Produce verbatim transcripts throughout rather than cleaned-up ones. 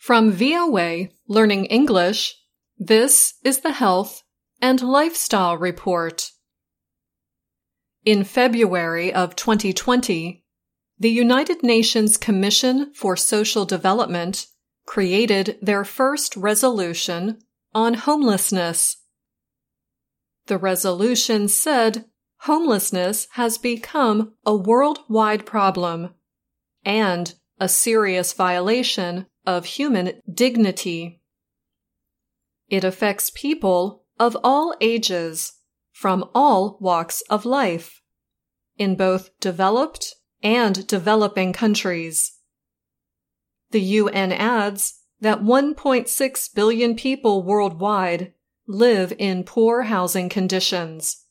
From V O A Learning English, this is the Health and Lifestyle Report. In February of twenty twenty, the United Nations Commission for Social Development created their first resolution on homelessness. The resolution said homelessness has become a worldwide problem and a serious violation of human dignity. It affects people of all ages, from all walks of life, in both developed and developing countries. The U N adds that one point six billion people worldwide live in poor housing conditions.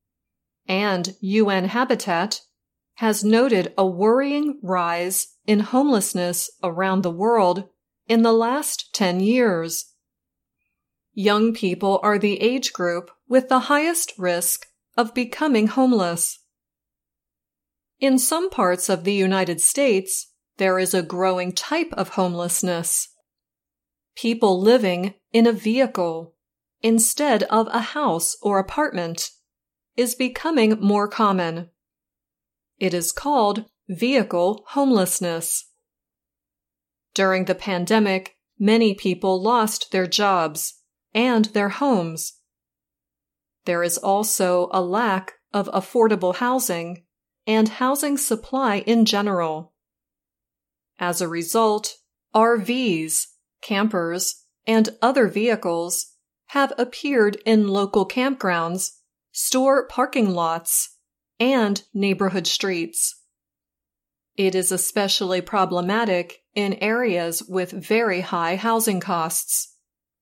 And U N Habitat has noted a worrying rise in homelessness around the world in the last ten years. Young people are the age group with the highest risk of becoming homeless. In some parts of the United States, there is a growing type of homelessness. People living in a vehicle instead of a house or apartment is becoming more common. It is called vehicle homelessness. During the pandemic, many people lost their jobs and their homes. There is also a lack of affordable housing and housing supply in general. As a result, R Vs, campers, and other vehicles have appeared in local campgrounds, store parking lots, and neighborhood streets. It is especially problematic in areas with very high housing costs.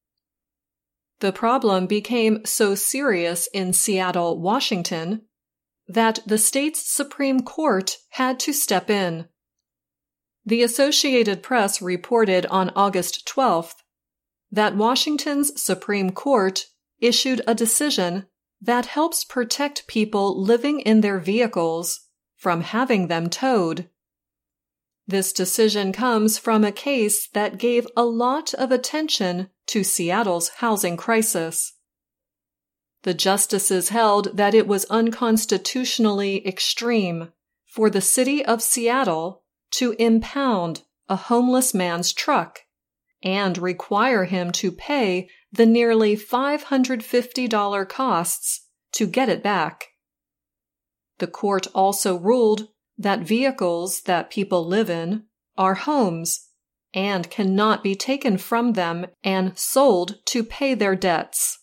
The problem became so serious in Seattle, Washington, that the state's Supreme Court had to step in. The Associated Press reported on August twelfth that Washington's Supreme Court issued a decision that helps protect people living in their vehicles from having them towed. This decision comes from a case that gave a lot of attention to Seattle's housing crisis. The justices held that it was unconstitutionally extreme for the city of Seattle to impound a homeless man's truck and require him to pay the nearly five hundred fifty dollars costs to get it back. The court also ruled that vehicles that people live in are homes and cannot be taken from them and sold to pay their debts.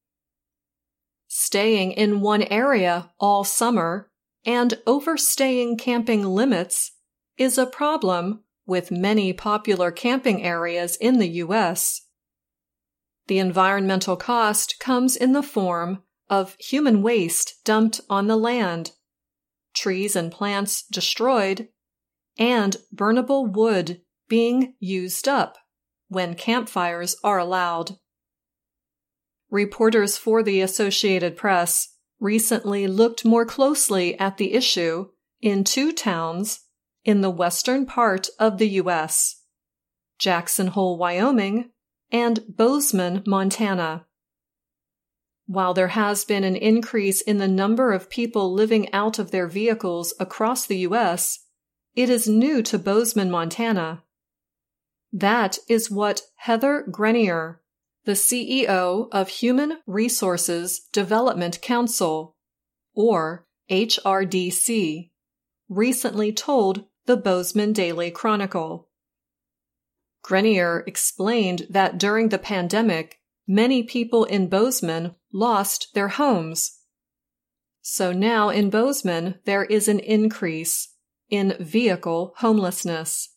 Staying in one area all summer and overstaying camping limits is a problem with many popular camping areas in the U S. The environmental cost comes in the form of human waste dumped on the land, trees and plants destroyed, and burnable wood being used up when campfires are allowed. Reporters for the Associated Press recently looked more closely at the issue in two towns in the western part of the U S, Jackson Hole, Wyoming, and Bozeman, Montana. While there has been an increase in the number of people living out of their vehicles across the U S, it is new to Bozeman, Montana. That is what Heather Grenier, the C E O of Human Resources Development Council, or H R D C, recently told the Bozeman Daily Chronicle. Grenier explained that during the pandemic, many people in Bozeman lost their homes. So now in Bozeman, there is an increase in vehicle homelessness.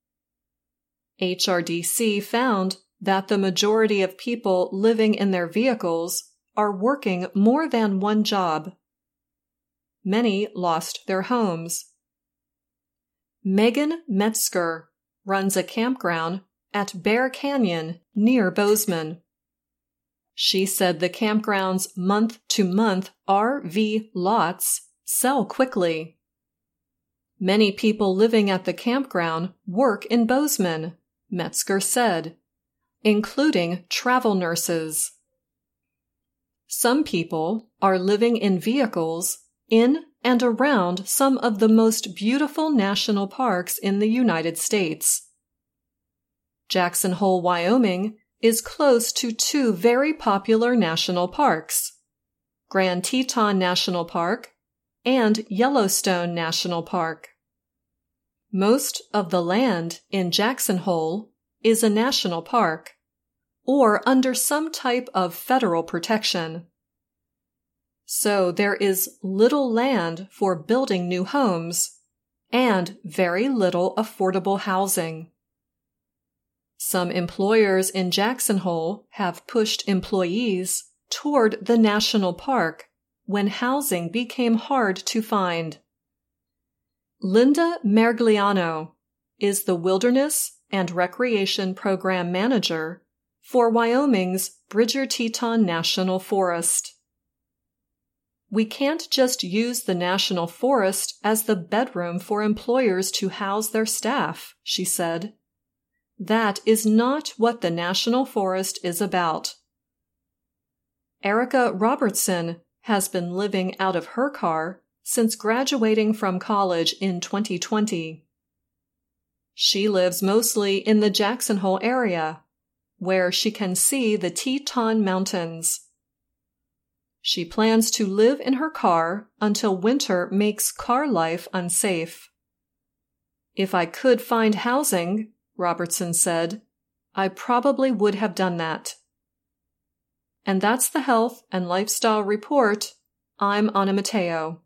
H R D C found that the majority of people living in their vehicles are working more than one job. Many lost their homes. Megan Metzger runs a campground at Bear Canyon near Bozeman. She said the campground's month-to-month R V lots sell quickly. Many people living at the campground work in Bozeman, Metzger said, including travel nurses. Some people are living in vehicles in and around some of the most beautiful national parks in the United States. Jackson Hole, Wyoming is close to two very popular national parks, Grand Teton National Park and Yellowstone National Park. Most of the land in Jackson Hole is a national park or under some type of federal protection. So there is little land for building new homes and very little affordable housing. Some employers in Jackson Hole have pushed employees toward the national park when housing became hard to find. Linda Mergliano is the Wilderness and Recreation Program Manager for Wyoming's Bridger Teton National Forest. We can't just use the national forest as the bedroom for employers to house their staff, she said. That is not what the national forest is about. Erica Robertson has been living out of her car since graduating from college in twenty twenty. She lives mostly in the Jackson Hole area, where she can see the Teton Mountains. She plans to live in her car until winter makes car life unsafe. If I could find housing, Robertson said, I probably would have done that. And that's the Health and Lifestyle Report. I'm Anna Matteo.